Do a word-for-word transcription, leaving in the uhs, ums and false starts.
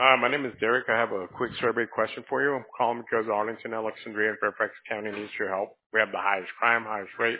Uh, my name is Derek. I have a quick survey question for you. I'm calling because Arlington, Alexandria, and Fairfax County needs your help. We have the highest crime, highest rate.